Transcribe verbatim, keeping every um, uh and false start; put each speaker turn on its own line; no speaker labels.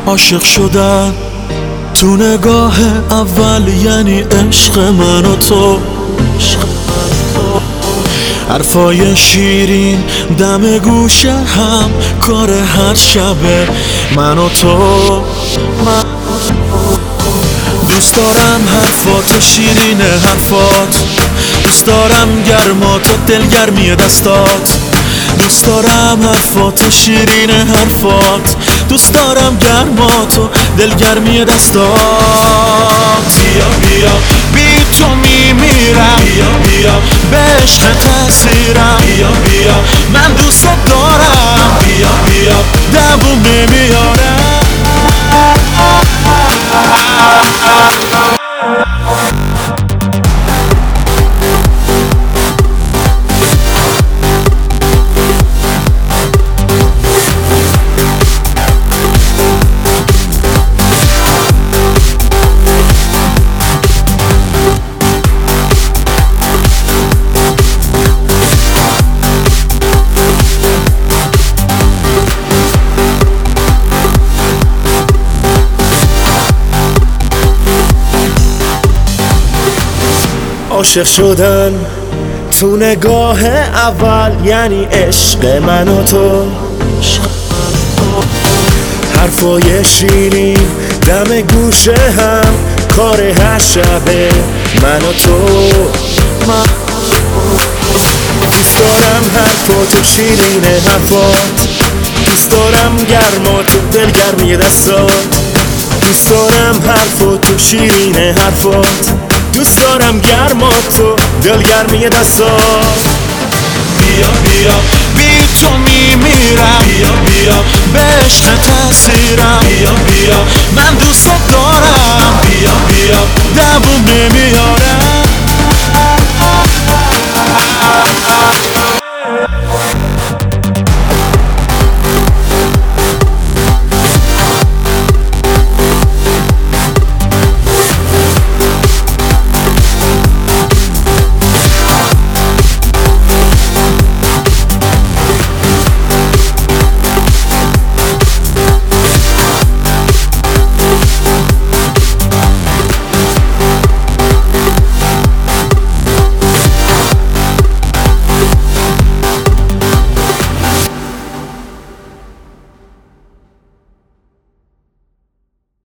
عاشق شدن تو نگاه اول یعنی عشق من و تو. حرفای شیرین دم گوشه هم کار هر شبه من و تو. من دوست دارم حرفات شیرین حرفات، دوست دارم گرمات و دلگرمی دستات، دوست دارم حرفات شیرین حرفات، دوست دارم گرمات و دلگرمی دستات. بیا بیا بی تو میمیرم، بیا بیا به عشق تأثیرم، بیا بیا من دوست دارم، بیا بیا دووم نمیارم.
عاشق شدن تو نگاه اول یعنی عشق من و تو. حرفای شیرین دم گوشه هم کار هر شبه من و تو. دوست دارم حرفات شیرین حرفات، دوست دارم گرمات و دلگرمی دستات، دوست دارم حرفات شیرین حرفات، دوست دارم گرمات و دلگرمی دستات.
بیا بیا بی تو میمیرم، بیا بیا به عشق تأثیرم، بیا بیا من دوست دارم، بیا بیا دووم نمیارم.